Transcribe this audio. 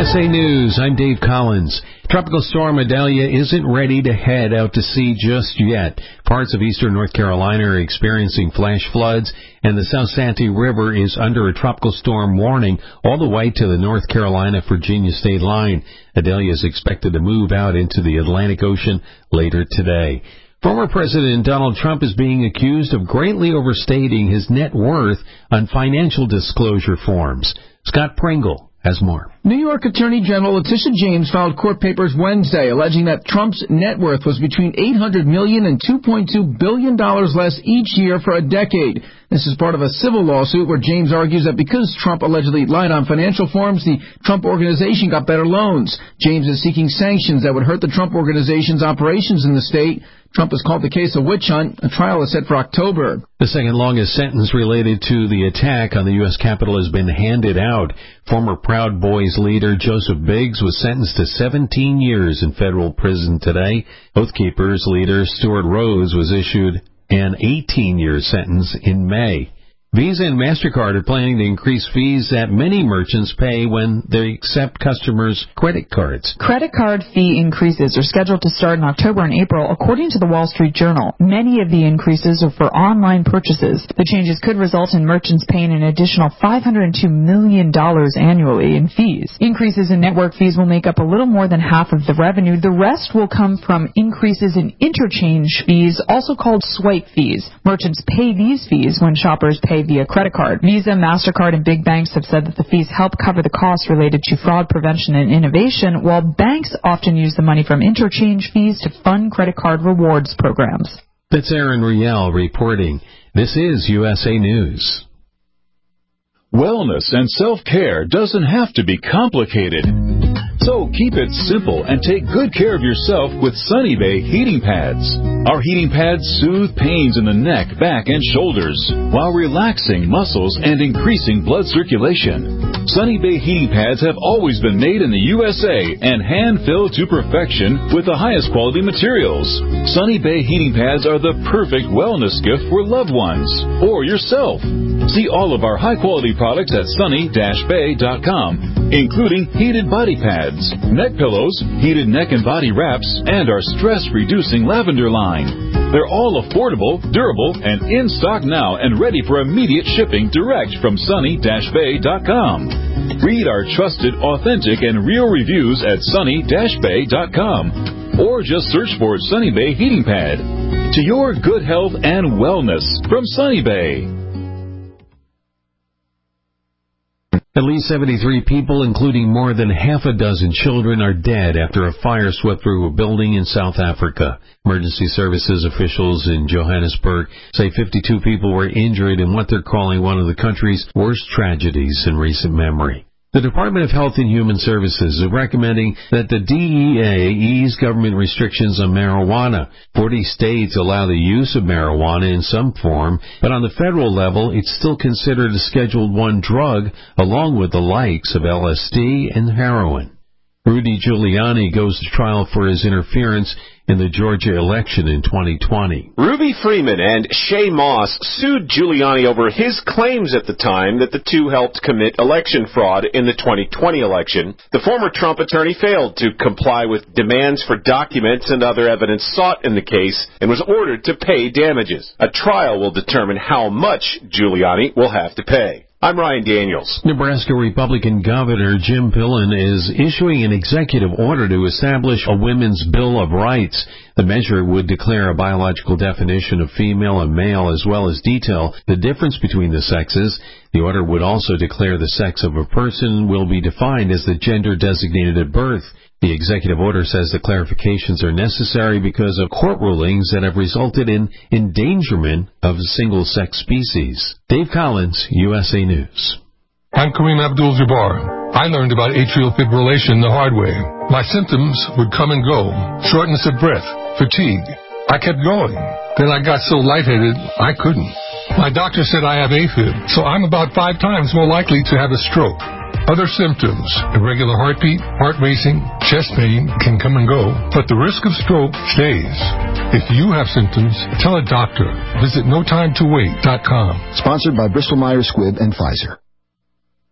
USA News, I'm Dave Collins. Tropical storm Idalia isn't ready to head out to sea just yet. Parts of eastern North Carolina are experiencing flash floods, and the South Santee River is under a tropical storm warning all the way to the North Carolina-Virginia state line. Idalia is expected to move out into the Atlantic Ocean later today. Former President Donald Trump is being accused of greatly overstating his net worth on financial disclosure forms. Scott Pringle has more. New York Attorney General Letitia James filed court papers Wednesday alleging that Trump's net worth was between $800 million and $2.2 billion less each year for a decade. This is part of a civil lawsuit where James argues that because Trump allegedly lied on financial forms, the Trump Organization got better loans. James is seeking sanctions that would hurt the Trump Organization's operations in the state. Trump has called the case a witch hunt. A trial is set for October. The second longest sentence related to the attack on the U.S. Capitol has been handed out. Former Proud Boys leader Joseph Biggs was sentenced to 17 years in federal prison today. Oath Keepers leader Stuart Rose was issued an 18-year sentence in May. Visa and MasterCard are planning to increase fees that many merchants pay when they accept customers' credit cards. Credit card fee increases are scheduled to start in October and April, according to the Wall Street Journal. Many of the increases are for online purchases. The changes could result in merchants paying an additional $502 million annually in fees. Increases in network fees will make up a little more than half of the revenue. The rest will come from increases in interchange fees, also called swipe fees. Merchants pay these fees when shoppers pay via credit card. Visa, MasterCard, and big banks have said that the fees help cover the costs related to fraud prevention and innovation, while banks often use the money from interchange fees to fund credit card rewards programs. That's Aaron Riel reporting. This is USA News. Wellness and self-care doesn't have to be complicated. So keep it simple and take good care of yourself with Sunny Bay heating pads. Our heating pads soothe pains in the neck, back, and shoulders while relaxing muscles and increasing blood circulation. Sunny Bay heating pads have always been made in the USA and hand-filled to perfection with the highest quality materials. Sunny Bay heating pads are the perfect wellness gift for loved ones or yourself. See all of our high-quality products at sunny-bay.com, including heated body pads, neck pillows, heated neck and body wraps, and our stress-reducing lavender line. They're all affordable, durable, and in stock now and ready for immediate shipping direct from sunny-bay.com. Read our trusted, authentic, and real reviews at sunny-bay.com, or just search for Sunny Bay Heating Pad. To your good health and wellness from Sunny Bay. At least 73 people, including more than half a dozen children, are dead after a fire swept through a building in South Africa. Emergency services officials in Johannesburg say 52 people were injured in what they're calling one of the country's worst tragedies in recent memory. The Department of Health and Human Services is recommending that the DEA ease government restrictions on marijuana. 40 states allow the use of marijuana in some form, but on the federal level, it's still considered a Schedule I drug, along with the likes of LSD and heroin. Rudy Giuliani goes to trial for his interference in the Georgia election in 2020. Ruby Freeman and Shay Moss sued Giuliani over his claims at the time that the two helped commit election fraud in the 2020 election. The former Trump attorney failed to comply with demands for documents and other evidence sought in the case and was ordered to pay damages. A trial will determine how much Giuliani will have to pay. I'm Ryan Daniels. Nebraska Republican Governor Jim Pillen is issuing an executive order to establish a Women's Bill of Rights. The measure would declare a biological definition of female and male, as well as detail the difference between the sexes. The order would also declare the sex of a person will be defined as the gender designated at birth. The executive order says the clarifications are necessary because of court rulings that have resulted in endangerment of single-sex species. Dave Collins, USA News. I'm Kareem Abdul-Jabbar. I learned about atrial fibrillation the hard way. My symptoms would come and go: shortness of breath, fatigue. I kept going. Then I got so lightheaded, I couldn't. My doctor said I have AFib, so I'm about 5 times more likely to have a stroke. Other symptoms: irregular heartbeat, heart racing, chest pain can come and go, but the risk of stroke stays. If you have symptoms, tell a doctor. Visit notimetowait.com. Sponsored by Bristol Myers Squibb and Pfizer.